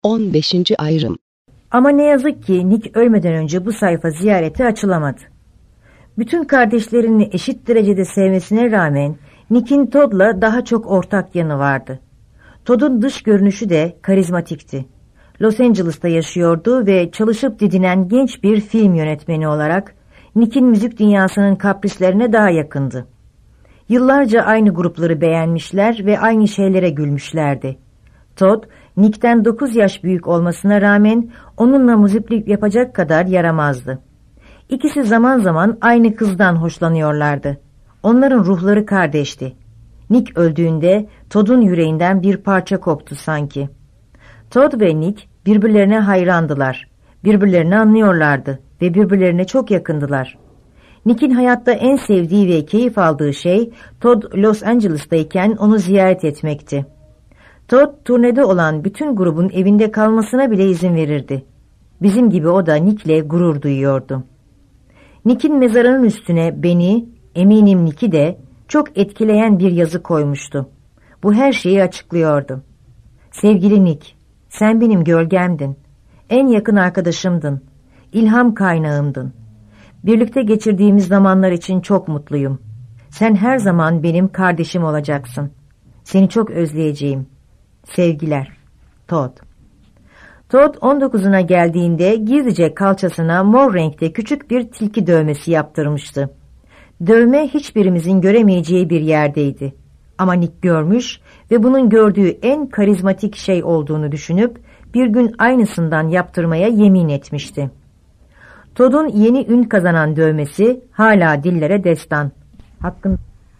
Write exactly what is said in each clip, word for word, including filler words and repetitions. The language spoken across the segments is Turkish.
on beşinci ayrım. Ama ne yazık ki Nick ölmeden önce bu sayfa ziyarete açılamadı. Bütün kardeşlerini eşit derecede sevmesine rağmen Nick'in Todd'la daha çok ortak yanı vardı. Todd'un dış görünüşü de karizmatikti. Los Angeles'ta yaşıyordu ve çalışıp didinen genç bir film yönetmeni olarak Nick'in müzik dünyasının kaprislerine daha yakındı. Yıllarca aynı grupları beğenmişler ve aynı şeylere gülmüşlerdi. Todd, Nick'ten dokuz yaş büyük olmasına rağmen onunla müziklik yapacak kadar yaramazdı. İkisi zaman zaman aynı kızdan hoşlanıyorlardı. Onların ruhları kardeşti. Nick öldüğünde Todd'un yüreğinden bir parça koptu sanki. Todd ve Nick birbirlerine hayrandılar. Birbirlerini anlıyorlardı ve birbirlerine çok yakındılar. Nick'in hayatta en sevdiği ve keyif aldığı şey Todd Los Angeles'tayken onu ziyaret etmekti. Todd turnede olan bütün grubun evinde kalmasına bile izin verirdi. Bizim gibi o da Nick'le gurur duyuyordu. Nick'in mezarının üstüne beni, eminim Nick'i de çok etkileyen bir yazı koymuştu. Bu her şeyi açıklıyordu. Sevgili Nick, sen benim gölgemdin. En yakın arkadaşımdın. İlham kaynağımdın. Birlikte geçirdiğimiz zamanlar için çok mutluyum. Sen her zaman benim kardeşim olacaksın. Seni çok özleyeceğim. Sevgiler. Todd. Todd on dokuzuna geldiğinde gizlice kalçasına mor renkte küçük bir tilki dövmesi yaptırmıştı. Dövme hiçbirimizin göremeyeceği bir yerdeydi. Ama Nick görmüş ve bunun gördüğü en karizmatik şey olduğunu düşünüp bir gün aynısından yaptırmaya yemin etmişti. Todd'un yeni ün kazanan dövmesi hala dillere destan. Hakkın...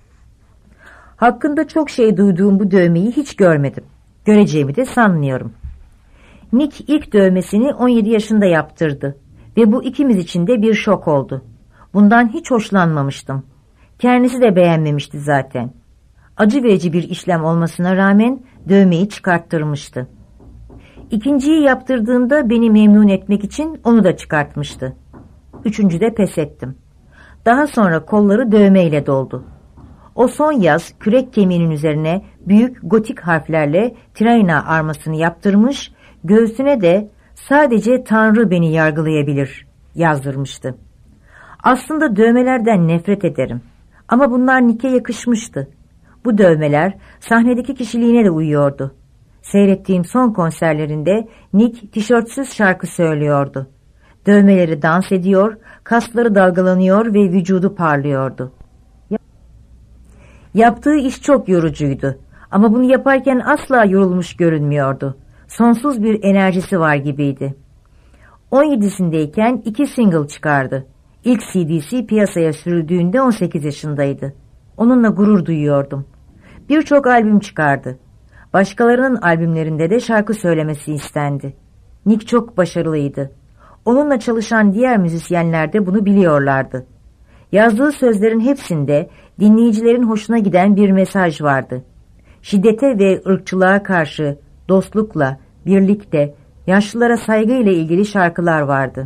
Hakkında çok şey duyduğum bu dövmeyi hiç görmedim. Göreceğimi de sanmıyorum. Nick ilk dövmesini on yedi yaşında yaptırdı ve bu ikimiz için de bir şok oldu. Bundan hiç hoşlanmamıştım. Kendisi de beğenmemişti zaten. Acı verici bir işlem olmasına rağmen dövmeyi çıkarttırmıştı. İkinciyi yaptırdığında beni memnun etmek için onu da çıkartmıştı. Üçüncüde pes ettim. Daha sonra kolları dövmeyle doldu. O son yaz kürek kemiğinin üzerine büyük gotik harflerle Trina armasını yaptırmış, göğsüne de sadece Tanrı beni yargılayabilir yazdırmıştı. Aslında dövmelerden nefret ederim. Ama bunlar Nick'e yakışmıştı. Bu dövmeler sahnedeki kişiliğine de uyuyordu. Seyrettiğim son konserlerinde Nick tişörtsüz şarkı söylüyordu. Dövmeleri dans ediyor, kasları dalgalanıyor ve vücudu parlıyordu. Yaptığı iş çok yorucuydu ama bunu yaparken asla yorulmuş görünmüyordu. Sonsuz bir enerjisi var gibiydi. on yedisindeyken iki single çıkardı. İlk C D'si piyasaya sürüldüğünde on sekiz yaşındaydı. Onunla gurur duyuyordum. Birçok albüm çıkardı. Başkalarının albümlerinde de şarkı söylemesi istendi. Nick çok başarılıydı. Onunla çalışan diğer müzisyenler de bunu biliyorlardı. Yazdığı sözlerin hepsinde dinleyicilerin hoşuna giden bir mesaj vardı. Şiddete ve ırkçılığa karşı dostlukla, birlikte, yaşlılara saygıyla ilgili şarkılar vardı.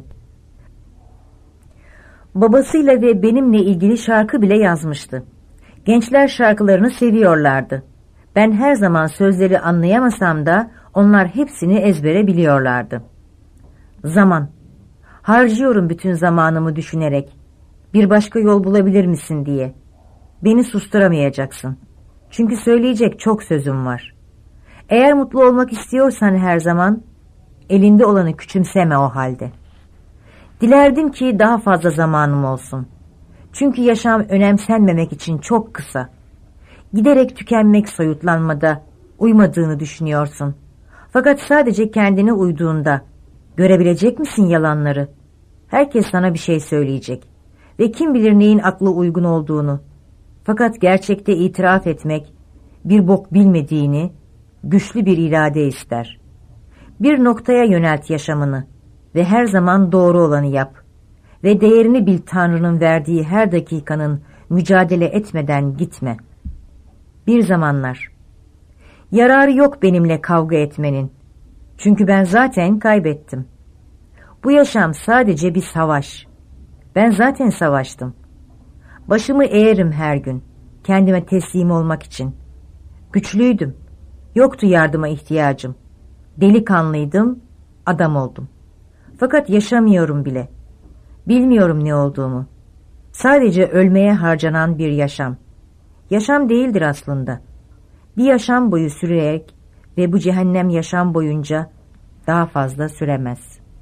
Babasıyla ve benimle ilgili şarkı bile yazmıştı. Gençler şarkılarını seviyorlardı. Ben her zaman sözleri anlayamasam da onlar hepsini ezbere biliyorlardı. Zaman. Harcıyorum bütün zamanımı düşünerek. Bir başka yol bulabilir misin diye. Beni susturamayacaksın. Çünkü söyleyecek çok sözüm var. Eğer mutlu olmak istiyorsan her zaman, elinde olanı küçümseme o halde. Dilerdim ki daha fazla zamanım olsun. Çünkü yaşam önemsenmemek için çok kısa. Giderek tükenmek soyutlanmada, uymadığını düşünüyorsun. Fakat sadece kendine uyduğunda, görebilecek misin yalanları? Herkes sana bir şey söyleyecek. Ve kim bilir neyin aklı uygun olduğunu. Fakat gerçekte itiraf etmek, bir bok bilmediğini, güçlü bir irade ister. Bir noktaya yönelt yaşamını ve her zaman doğru olanı yap. Ve değerini bil Tanrı'nın verdiği her dakikanın mücadele etmeden gitme. Bir zamanlar. Yararı yok benimle kavga etmenin. Çünkü ben zaten kaybettim. Bu yaşam sadece bir savaş. Ben zaten savaştım. Başımı eğerim her gün, kendime teslim olmak için. Güçlüydüm. Yoktu yardıma ihtiyacım. Delikanlıydım, adam oldum. Fakat yaşamıyorum bile. Bilmiyorum ne olduğumu. Sadece ölmeye harcanan bir yaşam. Yaşam değildir aslında. Bir yaşam boyu sürerek ve bu cehennem yaşam boyunca daha fazla süremez.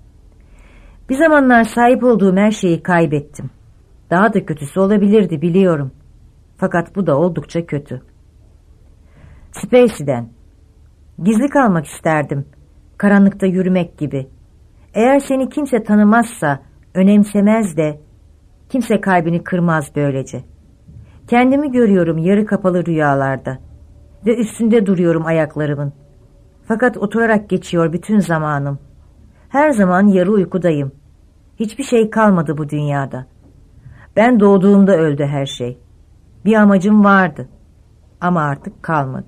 Bir zamanlar sahip olduğum her şeyi kaybettim. Daha da kötüsü olabilirdi biliyorum. Fakat bu da oldukça kötü. Spacey'den. Gizli kalmak isterdim. Karanlıkta yürümek gibi. Eğer seni kimse tanımazsa, önemsemez de, kimse kalbini kırmaz böylece. Kendimi görüyorum yarı kapalı rüyalarda ve üstünde duruyorum ayaklarımın. Fakat oturarak geçiyor bütün zamanım. Her zaman yarı uykudayım. Hiçbir şey kalmadı bu dünyada. Ben doğduğumda öldü her şey. Bir amacım vardı ama artık kalmadı.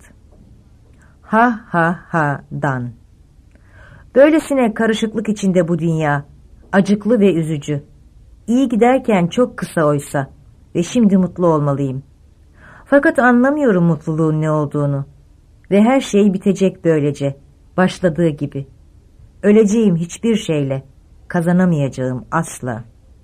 Ha ha ha dan. Böylesine karışıklık içinde bu dünya, acıklı ve üzücü. İyi giderken çok kısa oysa ve şimdi mutlu olmalıyım. Fakat anlamıyorum mutluluğun ne olduğunu ve her şey bitecek böylece, başladığı gibi. Öleceğim hiçbir şeyle, kazanamayacağım asla.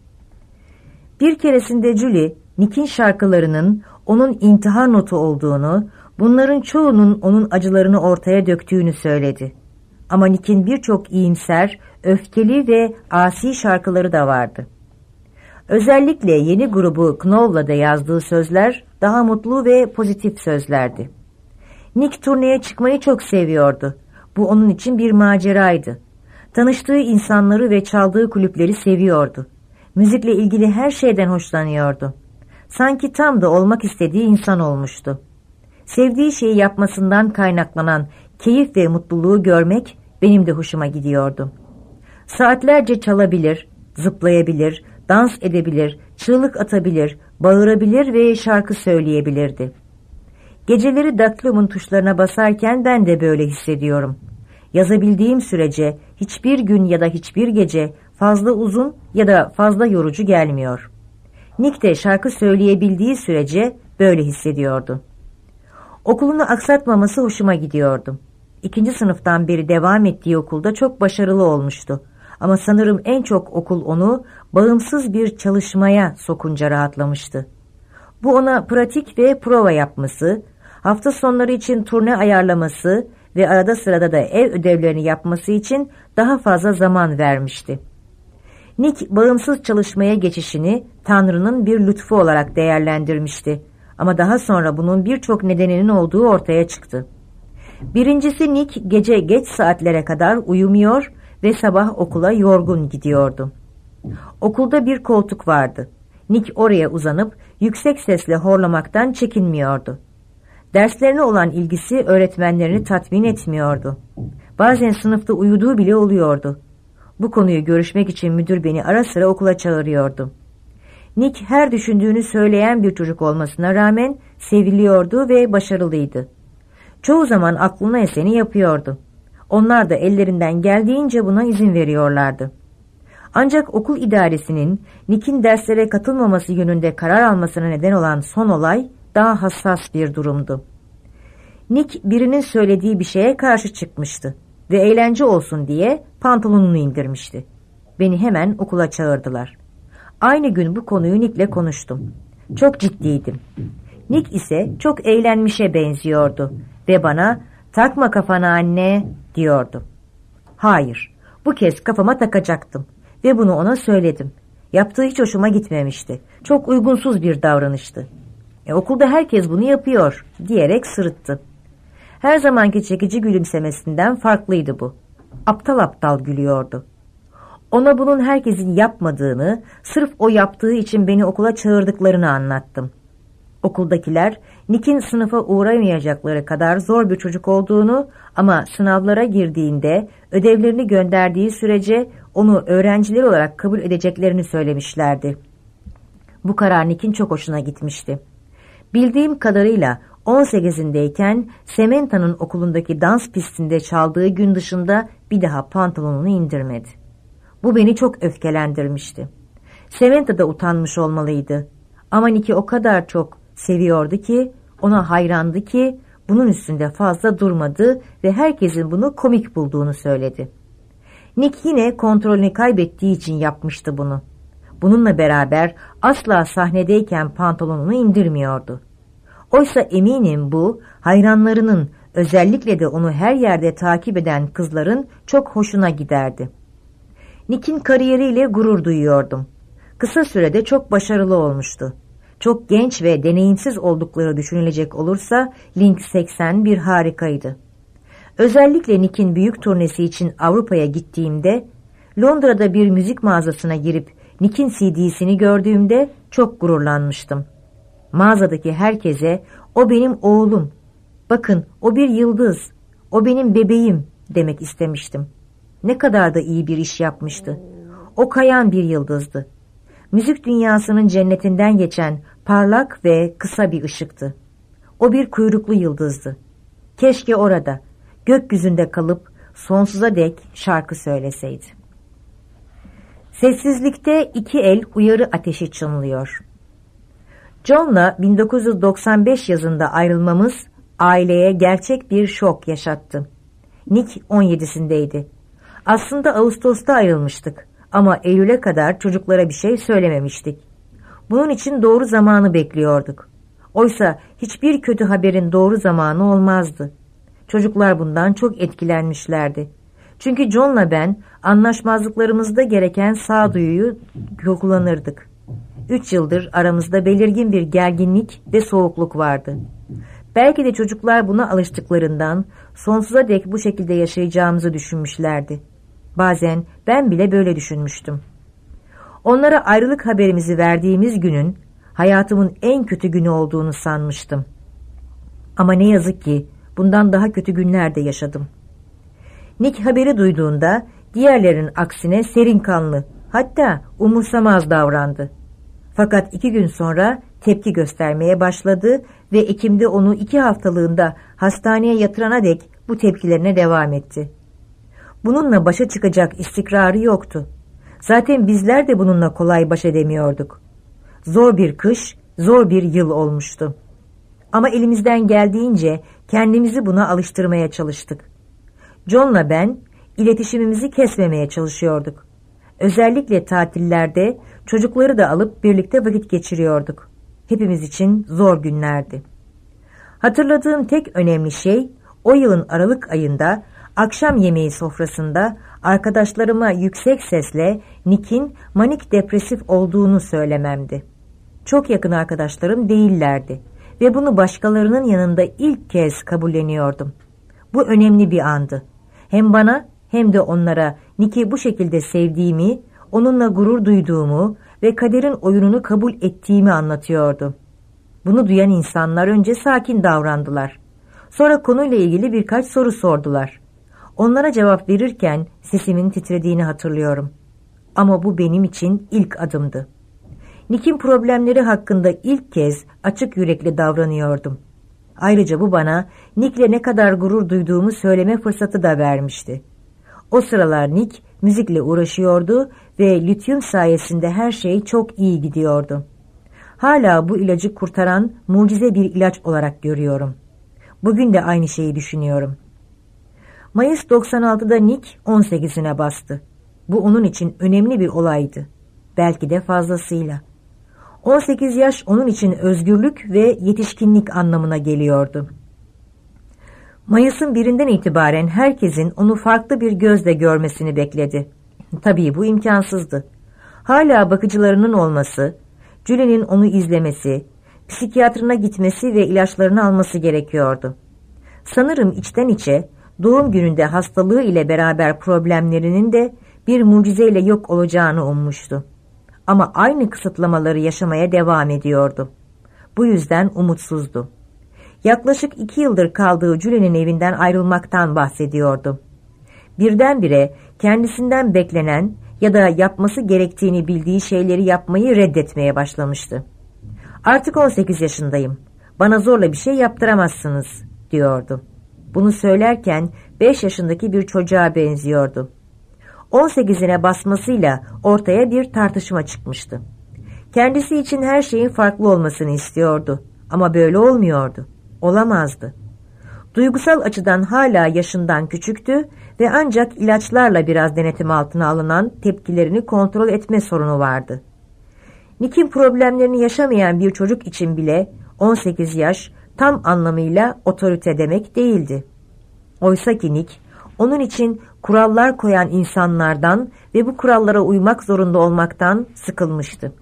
Bir keresinde Julie, Nick'in şarkılarının onun intihar notu olduğunu, bunların çoğunun onun acılarını ortaya döktüğünü söyledi. Ama Nick'in birçok iyimser, öfkeli ve asi şarkıları da vardı. Özellikle yeni grubu Know'la da yazdığı sözler daha mutlu ve pozitif sözlerdi. Nick turneye çıkmayı çok seviyordu. Bu onun için bir maceraydı. Tanıştığı insanları ve çaldığı kulüpleri seviyordu. Müzikle ilgili her şeyden hoşlanıyordu. Sanki tam da olmak istediği insan olmuştu. Sevdiği şeyi yapmasından kaynaklanan keyif ve mutluluğu görmek benim de hoşuma gidiyordu. Saatlerce çalabilir, zıplayabilir, dans edebilir, çığlık atabilir, bağırabilir ve şarkı söyleyebilirdi. Geceleri daktilomun tuşlarına basarken ben de böyle hissediyorum. Yazabildiğim sürece hiçbir gün ya da hiçbir gece fazla uzun ya da fazla yorucu gelmiyor. Nick de şarkı söyleyebildiği sürece böyle hissediyordu. Okulunu aksatmaması hoşuma gidiyordu. İkinci sınıftan beri devam ettiği okulda çok başarılı olmuştu. Ama sanırım en çok okul onu bağımsız bir çalışmaya sokunca rahatlamıştı. Bu ona pratik ve prova yapması, hafta sonları için turne ayarlaması ve arada sırada da ev ödevlerini yapması için daha fazla zaman vermişti. Nick bağımsız çalışmaya geçişini Tanrı'nın bir lütfu olarak değerlendirmişti. Ama daha sonra bunun birçok nedeninin olduğu ortaya çıktı. Birincisi Nick gece geç saatlere kadar uyumuyor ve sabah okula yorgun gidiyordu. Okulda bir koltuk vardı. Nick oraya uzanıp yüksek sesle horlamaktan çekinmiyordu. Derslerine olan ilgisi öğretmenlerini tatmin etmiyordu. Bazen sınıfta uyuduğu bile oluyordu. Bu konuyu görüşmek için müdür beni ara sıra okula çağırıyordu. Nick her düşündüğünü söyleyen bir çocuk olmasına rağmen seviliyordu ve başarılıydı. Çoğu zaman aklına eseni yapıyordu. Onlar da ellerinden geldiğince buna izin veriyorlardı. Ancak okul idaresinin Nick'in derslere katılmaması yönünde karar almasına neden olan son olay daha hassas bir durumdu. Nick birinin söylediği bir şeye karşı çıkmıştı ve eğlence olsun diye pantolonunu indirmişti. Beni hemen okula çağırdılar. Aynı gün bu konuyu Nick'le konuştum. Çok ciddiydim. Nick ise çok eğlenmişe benziyordu ve bana "Takma kafana anne" diyordu. Hayır, bu kez kafama takacaktım ve bunu ona söyledim. Yaptığı hiç hoşuma gitmemişti. Çok uygunsuz bir davranıştı. E, okulda herkes bunu yapıyor diyerek sırıttı. Her zamanki çekici gülümsemesinden farklıydı bu. Aptal aptal gülüyordu. Ona bunun herkesin yapmadığını, sırf o yaptığı için beni okula çağırdıklarını anlattım. Okuldakiler Nick'in sınıfa uğramayacakları kadar zor bir çocuk olduğunu ama sınavlara girdiğinde ödevlerini gönderdiği sürece onu öğrenciler olarak kabul edeceklerini söylemişlerdi. Bu karar Nick'in çok hoşuna gitmişti. Bildiğim kadarıyla on sekizindeyken Samantha'nın okulundaki dans pistinde çaldığı gün dışında bir daha pantolonunu indirmedi. Bu beni çok öfkelendirmişti. Samantha da utanmış olmalıydı. Ama Nick'i o kadar çok seviyordu ki, ona hayrandı ki bunun üstünde fazla durmadı ve herkesin bunu komik bulduğunu söyledi. Nick yine kontrolünü kaybettiği için yapmıştı bunu. Bununla beraber asla sahnedeyken pantolonunu indirmiyordu. Oysa eminim bu hayranlarının, özellikle de onu her yerde takip eden kızların çok hoşuna giderdi. Nick'in kariyeriyle gurur duyuyordum. Kısa sürede çok başarılı olmuştu. Çok genç ve deneyimsiz oldukları düşünülecek olursa Link seksen bir harikaydı. Özellikle Nick'in büyük turnesi için Avrupa'ya gittiğimde, Londra'da bir müzik mağazasına girip Nick'in C D'sini gördüğümde çok gururlanmıştım. Mağazadaki herkese "O benim oğlum, bakın o bir yıldız, o benim bebeğim" demek istemiştim. Ne kadar da iyi bir iş yapmıştı. O kayan bir yıldızdı. Müzik dünyasının cennetinden geçen parlak ve kısa bir ışıktı. O bir kuyruklu yıldızdı. Keşke orada, gökyüzünde kalıp sonsuza dek şarkı söyleseydi. Sessizlikte iki el uyarı ateşi çınlıyor. John'la bin dokuz yüz doksan beş yazında ayrılmamız aileye gerçek bir şok yaşattı. Nick on yedisindeydi. Aslında Ağustos'ta ayrılmıştık ama Eylül'e kadar çocuklara bir şey söylememiştik. Bunun için doğru zamanı bekliyorduk. Oysa hiçbir kötü haberin doğru zamanı olmazdı. Çocuklar bundan çok etkilenmişlerdi. Çünkü John'la ben anlaşmazlıklarımızda gereken sağduyuyu kullanırdık. Üç yıldır aramızda belirgin bir gerginlik ve soğukluk vardı. Belki de çocuklar buna alıştıklarından sonsuza dek bu şekilde yaşayacağımızı düşünmüşlerdi. Bazen ben bile böyle düşünmüştüm. Onlara ayrılık haberimizi verdiğimiz günün hayatımın en kötü günü olduğunu sanmıştım. Ama ne yazık ki bundan daha kötü günler de yaşadım. Nick haberi duyduğunda diğerlerin aksine serin kanlı, hatta umursamaz davrandı. Fakat iki gün sonra tepki göstermeye başladı ve Ekim'de onu iki haftalığında hastaneye yatırana dek bu tepkilerine devam etti. Bununla başa çıkacak istikrarı yoktu. Zaten bizler de bununla kolay baş edemiyorduk. Zor bir kış, zor bir yıl olmuştu. Ama elimizden geldiğince kendimizi buna alıştırmaya çalıştık. John'la ben iletişimimizi kesmemeye çalışıyorduk. Özellikle tatillerde çocukları da alıp birlikte vakit geçiriyorduk. Hepimiz için zor günlerdi. Hatırladığım tek önemli şey o yılın Aralık ayında akşam yemeği sofrasında arkadaşlarıma yüksek sesle Nick'in manik depresif olduğunu söylememdi. Çok yakın arkadaşlarım değillerdi ve bunu başkalarının yanında ilk kez kabulleniyordum. Bu önemli bir andı. Hem bana hem de onlara Nick'i bu şekilde sevdiğimi, onunla gurur duyduğumu ve kaderin oyununu kabul ettiğimi anlatıyordu. Bunu duyan insanlar önce sakin davrandılar. Sonra konuyla ilgili birkaç soru sordular. Onlara cevap verirken sesimin titrediğini hatırlıyorum. Ama bu benim için ilk adımdı. Nick'in problemleri hakkında ilk kez açık yürekli davranıyordum. Ayrıca bu bana Nick'le ne kadar gurur duyduğumu söyleme fırsatı da vermişti. O sıralar Nick müzikle uğraşıyordu ve lityum sayesinde her şey çok iyi gidiyordu. Hala bu ilacı kurtaran mucize bir ilaç olarak görüyorum. Bugün de aynı şeyi düşünüyorum. Mayıs doksan altıda Nick on sekizine bastı. Bu onun için önemli bir olaydı. Belki de fazlasıyla. on sekiz yaş onun için özgürlük ve yetişkinlik anlamına geliyordu. Mayıs'ın birinden itibaren herkesin onu farklı bir gözle görmesini bekledi. Tabii bu imkansızdı. Hala bakıcılarının olması, Julie'nin onu izlemesi, psikiyatrına gitmesi ve ilaçlarını alması gerekiyordu. Sanırım içten içe doğum gününde hastalığı ile beraber problemlerinin de bir mucizeyle yok olacağını ummuştu. Ama aynı kısıtlamaları yaşamaya devam ediyordu. Bu yüzden umutsuzdu. Yaklaşık iki yıldır kaldığı Julie'nin evinden ayrılmaktan bahsediyordu. Birdenbire kendisinden beklenen ya da yapması gerektiğini bildiği şeyleri yapmayı reddetmeye başlamıştı. Artık on sekiz yaşındayım. Bana zorla bir şey yaptıramazsınız, diyordu. Bunu söylerken beş yaşındaki bir çocuğa benziyordu. on sekizine basmasıyla ortaya bir tartışma çıkmıştı. Kendisi için her şeyin farklı olmasını istiyordu ama böyle olmuyordu. Olamazdı. Duygusal açıdan hala yaşından küçüktü ve ancak ilaçlarla biraz denetim altına alınan tepkilerini kontrol etme sorunu vardı. Nick'in problemlerini yaşamayan bir çocuk için bile on sekiz yaş tam anlamıyla otorite demek değildi. Oysa ki Nick, onun için kurallar koyan insanlardan ve bu kurallara uymak zorunda olmaktan sıkılmıştı.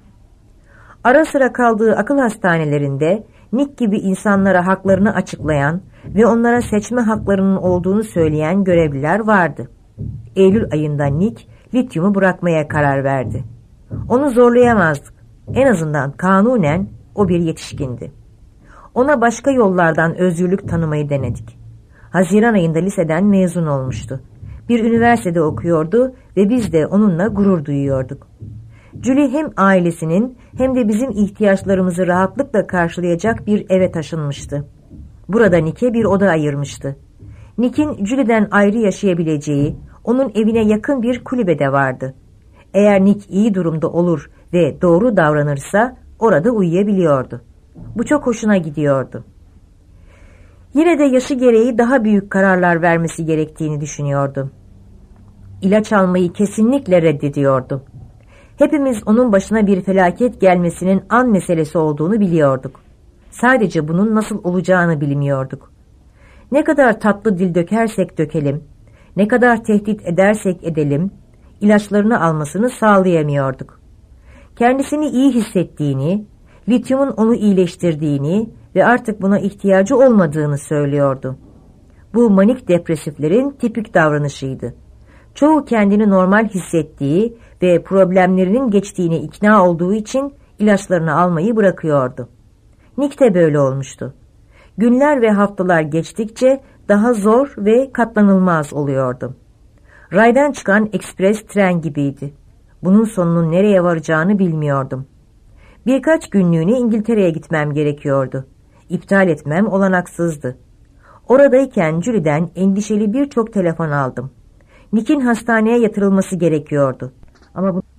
Ara sıra kaldığı akıl hastanelerinde Nick gibi insanlara haklarını açıklayan ve onlara seçme haklarının olduğunu söyleyen görevliler vardı. Eylül ayında Nick, lityumu bırakmaya karar verdi. Onu zorlayamazdık. En azından kanunen o bir yetişkindi. Ona başka yollardan özgürlük tanımayı denedik. Haziran ayında liseden mezun olmuştu. Bir üniversitede okuyordu ve biz de onunla gurur duyuyorduk. Julie hem ailesinin hem de bizim ihtiyaçlarımızı rahatlıkla karşılayacak bir eve taşınmıştı. Burada Nick'e bir oda ayırmıştı. Nick'in Julie'den ayrı yaşayabileceği, onun evine yakın bir kulübe de vardı. Eğer Nick iyi durumda olur ve doğru davranırsa orada uyuyabiliyordu. Bu çok hoşuna gidiyordu. Yine de yaşı gereği daha büyük kararlar vermesi gerektiğini düşünüyordu. İlaç almayı kesinlikle reddediyordu. Hepimiz onun başına bir felaket gelmesinin an meselesi olduğunu biliyorduk. Sadece bunun nasıl olacağını bilmiyorduk. Ne kadar tatlı dil dökersek dökelim, ne kadar tehdit edersek edelim, ilaçlarını almasını sağlayamıyorduk. Kendisini iyi hissettiğini, lityumun onu iyileştirdiğini ve artık buna ihtiyacı olmadığını söylüyordu. Bu manik depresiflerin tipik davranışıydı. Çoğu kendini normal hissettiği ve problemlerinin geçtiğine ikna olduğu için ilaçlarını almayı bırakıyordu. Nick de böyle olmuştu. Günler ve haftalar geçtikçe daha zor ve katlanılmaz oluyordu. Raydan çıkan ekspres tren gibiydi. Bunun sonunun nereye varacağını bilmiyordum. Birkaç günlüğüne İngiltere'ye gitmem gerekiyordu. İptal etmem olanaksızdı. Oradayken Julie'den endişeli birçok telefon aldım. Nick'in hastaneye yatırılması gerekiyordu. Ama, bu...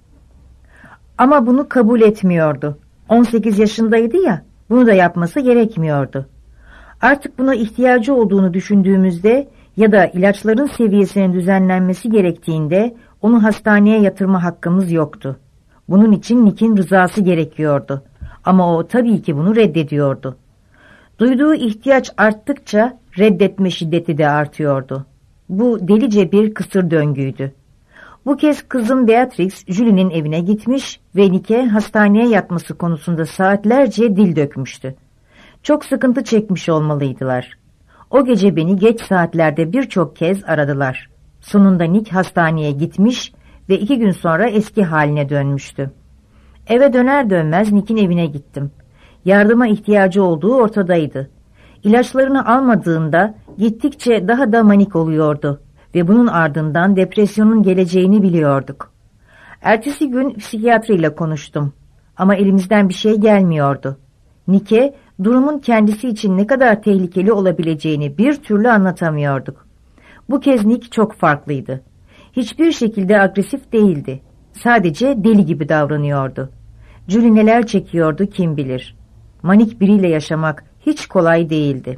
Ama bunu kabul etmiyordu. on sekiz yaşındaydı ya, bunu da yapması gerekmiyordu. Artık buna ihtiyacı olduğunu düşündüğümüzde ya da ilaçların seviyesinin düzenlenmesi gerektiğinde onu hastaneye yatırma hakkımız yoktu. Bunun için Nick'in rızası gerekiyordu. Ama o tabii ki bunu reddediyordu. Duyduğu ihtiyaç arttıkça reddetme şiddeti de artıyordu. Bu delice bir kısır döngüydü. Bu kez kızım Beatrix, Julie'nin evine gitmiş ve Nick'e hastaneye yatması konusunda saatlerce dil dökmüştü. Çok sıkıntı çekmiş olmalıydılar. O gece beni geç saatlerde birçok kez aradılar. Sonunda Nick hastaneye gitmiş ve iki gün sonra eski haline dönmüştü. Eve döner dönmez Nick'in evine gittim. Yardıma ihtiyacı olduğu ortadaydı. İlaçlarını almadığında gittikçe daha da manik oluyordu ve bunun ardından depresyonun geleceğini biliyorduk. Ertesi gün psikiyatriyle konuştum ama elimizden bir şey gelmiyordu. Nick'e durumun kendisi için ne kadar tehlikeli olabileceğini bir türlü anlatamıyorduk. Bu kez Nick çok farklıydı. Hiçbir şekilde agresif değildi. Sadece deli gibi davranıyordu. Julie neler çekiyordu kim bilir. Manik biriyle yaşamak hiç kolay değildi.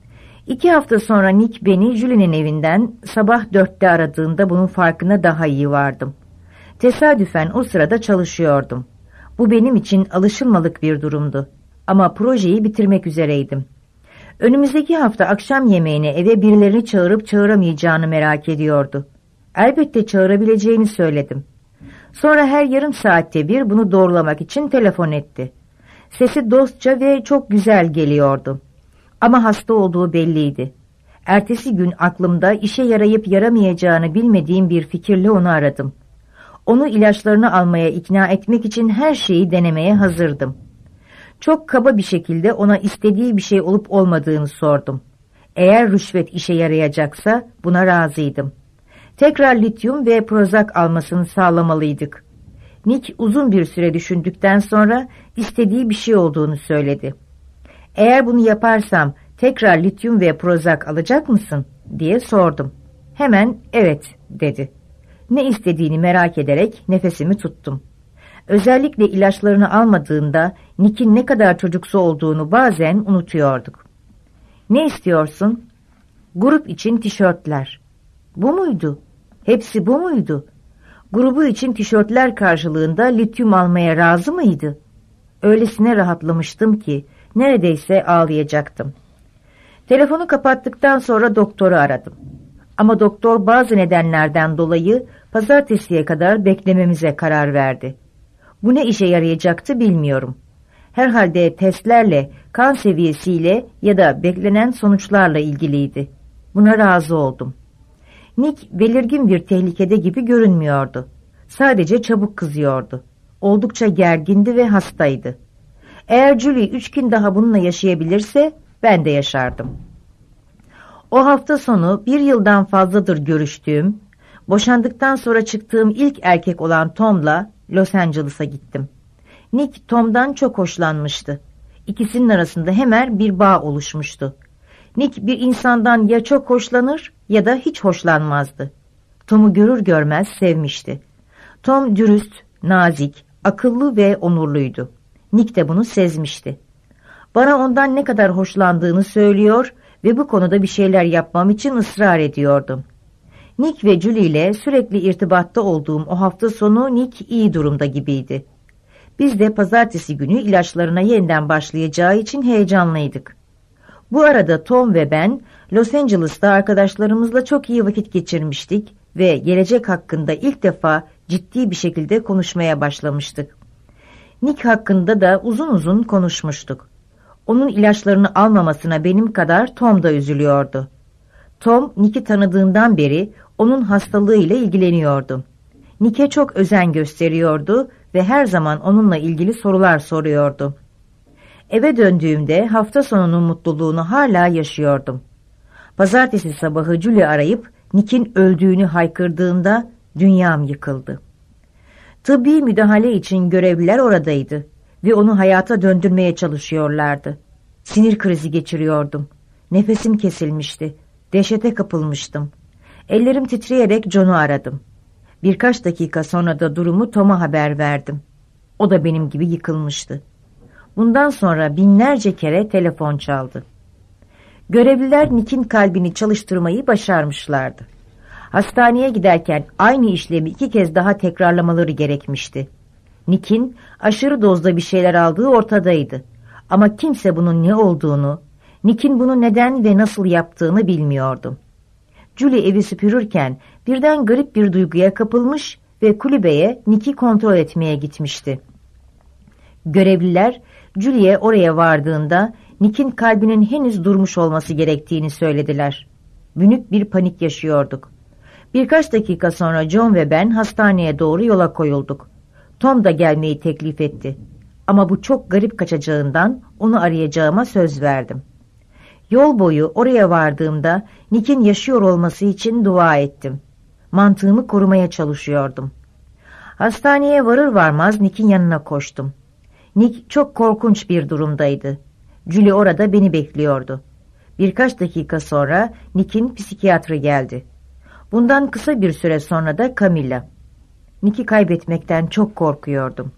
İki hafta sonra Nick beni Julie'nin evinden sabah dörtte aradığında bunun farkına daha iyi vardım. Tesadüfen o sırada çalışıyordum. Bu benim için alışılmadık bir durumdu. Ama projeyi bitirmek üzereydim. Önümüzdeki hafta akşam yemeğine eve birilerini çağırıp çağıramayacağını merak ediyordu. Elbette çağırabileceğini söyledim. Sonra her yarım saatte bir bunu doğrulamak için telefon etti. Sesi dostça ve çok güzel geliyordu. Ama hasta olduğu belliydi. Ertesi gün aklımda işe yarayıp yaramayacağını bilmediğim bir fikirle onu aradım. Onu ilaçlarını almaya ikna etmek için her şeyi denemeye hazırdım. Çok kaba bir şekilde ona istediği bir şey olup olmadığını sordum. Eğer rüşvet işe yarayacaksa buna razıydım. Tekrar lityum ve Prozac almasını sağlamalıydık. Nick uzun bir süre düşündükten sonra istediği bir şey olduğunu söyledi. Eğer bunu yaparsam tekrar lityum ve Prozac alacak mısın diye sordum. Hemen evet dedi. Ne istediğini merak ederek nefesimi tuttum. Özellikle ilaçlarını almadığında Nick'in ne kadar çocuksu olduğunu bazen unutuyorduk. Ne istiyorsun? Grup için tişörtler. Bu muydu? Hepsi bu muydu? Grubu için tişörtler karşılığında lityum almaya razı mıydı? Öylesine rahatlamıştım ki neredeyse ağlayacaktım. Telefonu kapattıktan sonra doktoru aradım. Ama doktor bazı nedenlerden dolayı pazartesiye kadar beklememize karar verdi. Bu ne işe yarayacaktı bilmiyorum. Herhalde testlerle, kan seviyesiyle ya da beklenen sonuçlarla ilgiliydi. Buna razı oldum. Nick belirgin bir tehlikede gibi görünmüyordu. Sadece çabuk kızıyordu. Oldukça gergindi ve hastaydı. Eğer Julie üç gün daha bununla yaşayabilirse ben de yaşardım. O hafta sonu bir yıldan fazladır görüştüğüm, boşandıktan sonra çıktığım ilk erkek olan Tom'la Los Angeles'a gittim. Nick Tom'dan çok hoşlanmıştı. İkisinin arasında hemen bir bağ oluşmuştu. Nick bir insandan ya çok hoşlanır ya da hiç hoşlanmazdı. Tom'u görür görmez sevmişti. Tom dürüst, nazik, akıllı ve onurluydu. Nick de bunu sezmişti. Bana ondan ne kadar hoşlandığını söylüyor ve bu konuda bir şeyler yapmam için ısrar ediyordu. Nick ve Julie ile sürekli irtibatta olduğum o hafta sonu Nick iyi durumda gibiydi. Biz de pazartesi günü ilaçlarına yeniden başlayacağı için heyecanlıydık. Bu arada Tom ve ben Los Angeles'ta arkadaşlarımızla çok iyi vakit geçirmiştik ve gelecek hakkında ilk defa ciddi bir şekilde konuşmaya başlamıştık. Nick hakkında da uzun uzun konuşmuştuk. Onun ilaçlarını almamasına benim kadar Tom da üzülüyordu. Tom, Nick'i tanıdığından beri onun hastalığıyla ilgileniyordu. Nick'e çok özen gösteriyordu ve her zaman onunla ilgili sorular soruyordu. Eve döndüğümde hafta sonunun mutluluğunu hala yaşıyordum. Pazartesi sabahı Julie arayıp Nick'in öldüğünü haykırdığında dünyam yıkıldı. Tıbbi müdahale için görevliler oradaydı ve onu hayata döndürmeye çalışıyorlardı. Sinir krizi geçiriyordum. Nefesim kesilmişti. Dehşete kapılmıştım. Ellerim titreyerek John'u aradım. Birkaç dakika sonra da durumu Tom'a haber verdim. O da benim gibi yıkılmıştı. Bundan sonra binlerce kere telefon çaldı. Görevliler Nick'in kalbini çalıştırmayı başarmışlardı. Hastaneye giderken aynı işlemi iki kez daha tekrarlamaları gerekmişti. Nick'in aşırı dozda bir şeyler aldığı ortadaydı. Ama kimse bunun ne olduğunu, Nick'in bunu neden ve nasıl yaptığını bilmiyordu. Julie evi süpürürken birden garip bir duyguya kapılmış ve kulübeye Nick'i kontrol etmeye gitmişti. Görevliler Julie'ye oraya vardığında Nick'in kalbinin henüz durmuş olması gerektiğini söylediler. Büyük bir panik yaşıyorduk. Birkaç dakika sonra John ve ben hastaneye doğru yola koyulduk. Tom da gelmeyi teklif etti. Ama bu çok garip kaçacağından onu arayacağıma söz verdim. Yol boyu oraya vardığımda Nick'in yaşıyor olması için dua ettim. Mantığımı korumaya çalışıyordum. Hastaneye varır varmaz Nick'in yanına koştum. Nick çok korkunç bir durumdaydı. Julie orada beni bekliyordu. Birkaç dakika sonra Nick'in psikiyatrı geldi. Bundan kısa bir süre sonra da Camilla. Nick'i kaybetmekten çok korkuyordum.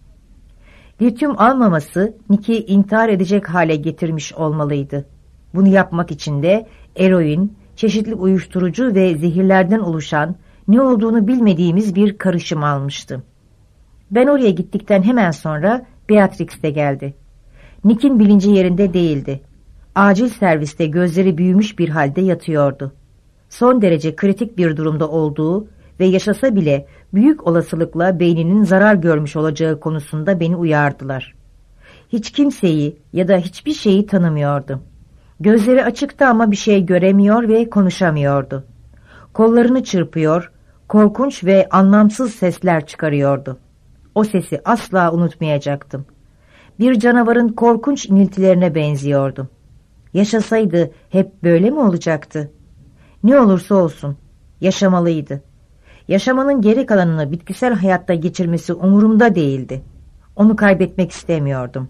Lityum almaması Nick'i intihar edecek hale getirmiş olmalıydı. Bunu yapmak için de eroin, çeşitli uyuşturucu ve zehirlerden oluşan ne olduğunu bilmediğimiz bir karışım almıştı. Ben oraya gittikten hemen sonra Beatrix de geldi. Nick'in bilinci yerinde değildi. Acil serviste gözleri büyümüş bir halde yatıyordu. Son derece kritik bir durumda olduğu ve yaşasa bile büyük olasılıkla beyninin zarar görmüş olacağı konusunda beni uyardılar. Hiç kimseyi ya da hiçbir şeyi tanımıyordu. Gözleri açıktı ama bir şey göremiyor ve konuşamıyordu. Kollarını çırpıyor, korkunç ve anlamsız sesler çıkarıyordu. O sesi asla unutmayacaktım. Bir canavarın korkunç iniltilerine benziyordu. Yaşasaydı hep böyle mi olacaktı? Ne olursa olsun, yaşamalıydı. Yaşamanın geri kalanını bitkisel hayatta geçirmesi umurumda değildi. Onu kaybetmek istemiyordum.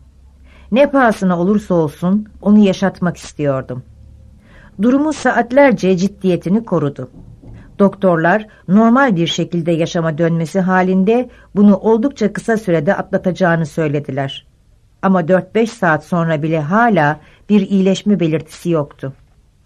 Ne pahasına olursa olsun onu yaşatmak istiyordum. Durumu saatlerce ciddiyetini korudu. Doktorlar normal bir şekilde yaşama dönmesi halinde bunu oldukça kısa sürede atlatacağını söylediler. Ama dört beş saat sonra bile hala bir iyileşme belirtisi yoktu.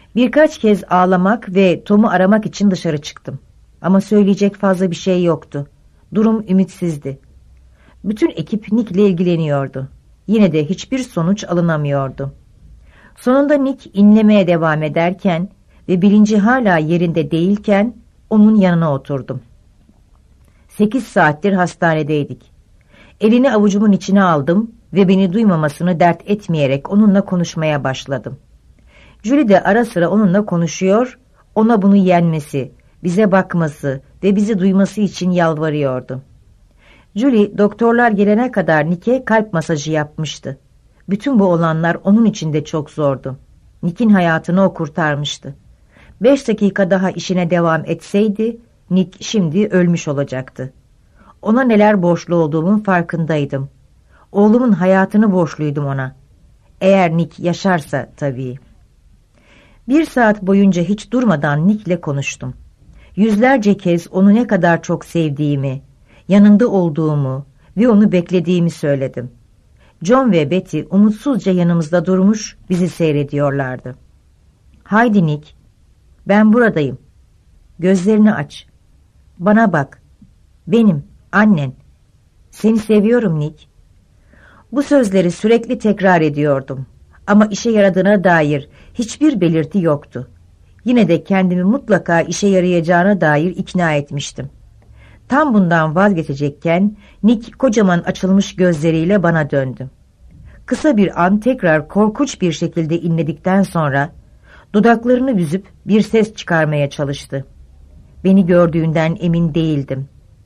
Birkaç kez ağlamak ve Tom'u aramak için dışarı çıktım. Ama söyleyecek fazla bir şey yoktu. Durum ümitsizdi. Bütün ekip Nick'le ilgileniyordu. Yine de hiçbir sonuç alınamıyordu. Sonunda Nick inlemeye devam ederken ve bilinci hala yerinde değilken onun yanına oturdum. Sekiz saattir hastanedeydik. Elini avucumun içine aldım ve beni duymamasını dert etmeyerek onunla konuşmaya başladım. Julie de ara sıra onunla konuşuyor, ona bunu yenmesi, bize bakması ve bizi duyması için yalvarıyordu. Julie doktorlar gelene kadar Nick'e kalp masajı yapmıştı. Bütün bu olanlar onun için de çok zordu. Nick'in hayatını o kurtarmıştı. Beş dakika daha işine devam etseydi, Nick şimdi ölmüş olacaktı. Ona neler borçlu olduğumun farkındaydım. Oğlumun hayatını borçluydum ona. Eğer Nick yaşarsa tabii. Bir saat boyunca hiç durmadan Nick'le konuştum. Yüzlerce kez onu ne kadar çok sevdiğimi, yanında olduğumu ve onu beklediğimi söyledim. John ve Betty umutsuzca yanımızda durmuş bizi seyrediyorlardı. "Haydi Nick, ben buradayım. Gözlerini aç. Bana bak. Benim, annen. Seni seviyorum Nick." Bu sözleri sürekli tekrar ediyordum. Ama işe yaradığına dair hiçbir belirti yoktu. Yine de kendimi mutlaka işe yarayacağına dair ikna etmiştim. Tam bundan vazgeçecekken Nick kocaman açılmış gözleriyle bana döndü. Kısa bir an tekrar korkunç bir şekilde inledikten sonra dudaklarını büzüp bir ses çıkarmaya çalıştı. Beni gördüğünden emin değildim.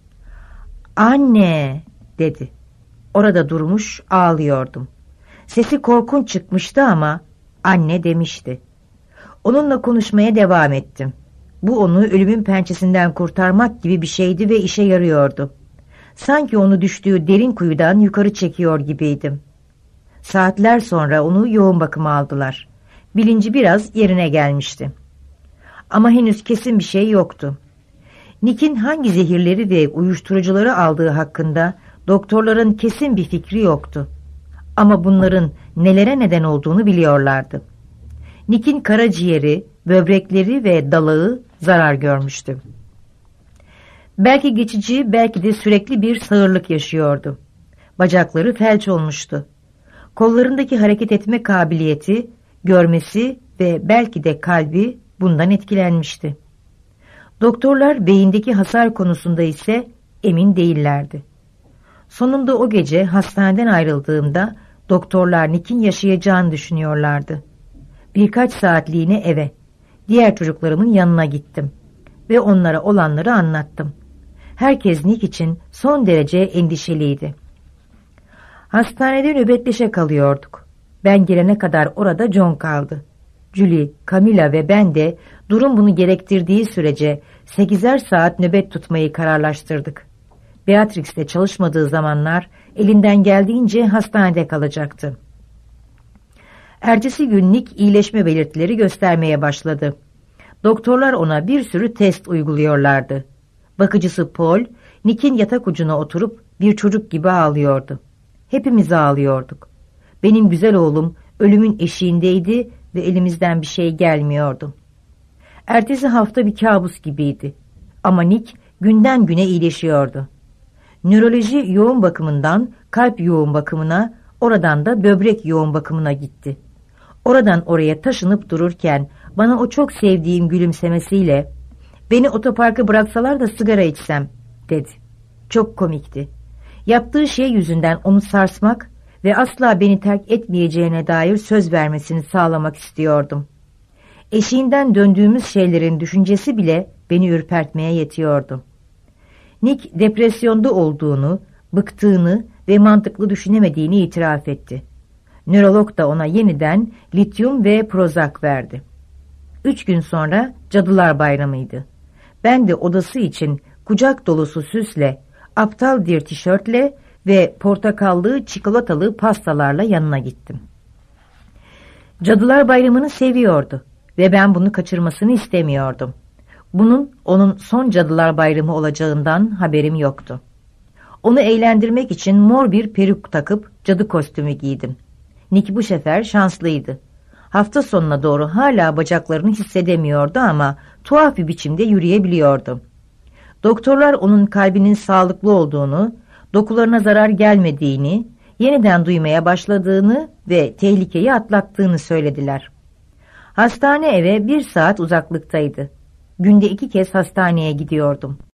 "Anne!" dedi. Orada durmuş ağlıyordum. Sesi korkunç çıkmıştı ama anne demişti. Onunla konuşmaya devam ettim. Bu onu ölümün pençesinden kurtarmak gibi bir şeydi ve işe yarıyordu. Sanki onu düştüğü derin kuyudan yukarı çekiyor gibiydim. Saatler sonra onu yoğun bakıma aldılar. Bilinci biraz yerine gelmişti. Ama henüz kesin bir şey yoktu. Nick'in hangi zehirleri ve uyuşturucuları aldığı hakkında doktorların kesin bir fikri yoktu. Ama bunların nelere neden olduğunu biliyorlardı. Nick'in karaciğeri, böbrekleri ve dalağı zarar görmüştü. Belki geçici, belki de sürekli bir sağırlık yaşıyordu. Bacakları felç olmuştu. Kollarındaki hareket etme kabiliyeti, görmesi ve belki de kalbi bundan etkilenmişti. Doktorlar beyindeki hasar konusunda ise emin değillerdi. Sonunda o gece hastaneden ayrıldığımda doktorlar Nick'in yaşayacağını düşünüyorlardı. Birkaç saatliğine eve, diğer çocuklarımın yanına gittim ve onlara olanları anlattım. Herkes Nick için son derece endişeliydi. Hastanede nöbetleşe kalıyorduk. Ben gelene kadar orada John kaldı. Julie, Camilla ve ben de durum bunu gerektirdiği sürece sekizer saat nöbet tutmayı kararlaştırdık. Beatrix'te çalışmadığı zamanlar elinden geldiğince hastanede kalacaktı. Ertesi gün Nick iyileşme belirtileri göstermeye başladı. Doktorlar ona bir sürü test uyguluyorlardı. Bakıcısı Paul, Nick'in yatak ucuna oturup bir çocuk gibi ağlıyordu. Hepimiz ağlıyorduk. Benim güzel oğlum ölümün eşiğindeydi ve elimizden bir şey gelmiyordu. Ertesi hafta bir kabus gibiydi. Ama Nick günden güne iyileşiyordu. Nöroloji yoğun bakımından kalp yoğun bakımına, oradan da böbrek yoğun bakımına gitti. Oradan oraya taşınıp dururken bana o çok sevdiğim gülümsemesiyle "Beni otoparka bıraksalar da sigara içsem," dedi. Çok komikti. Yaptığı şey yüzünden onu sarsmak ve asla beni terk etmeyeceğine dair söz vermesini sağlamak istiyordum. Eşiğinden döndüğümüz şeylerin düşüncesi bile beni ürpertmeye yetiyordu. Nick depresyonda olduğunu, bıktığını ve mantıklı düşünemediğini itiraf etti. Nörolog da ona yeniden lityum ve Prozac verdi. Üç gün sonra Cadılar Bayramı'ydı. Ben de odası için kucak dolusu süsle, aptal bir tişörtle ve portakallı çikolatalı pastalarla yanına gittim. Cadılar Bayramı'nı seviyordu ve ben bunu kaçırmasını istemiyordum. Bunun onun son Cadılar Bayramı olacağından haberim yoktu. Onu eğlendirmek için mor bir peruk takıp cadı kostümü giydim. Nick bu sefer şanslıydı. Hafta sonuna doğru hala bacaklarını hissedemiyordu ama tuhaf bir biçimde yürüyebiliyordu. Doktorlar onun kalbinin sağlıklı olduğunu, dokularına zarar gelmediğini, yeniden duymaya başladığını ve tehlikeyi atlattığını söylediler. Hastane eve bir saat uzaklıktaydı. Günde iki kez hastaneye gidiyordum.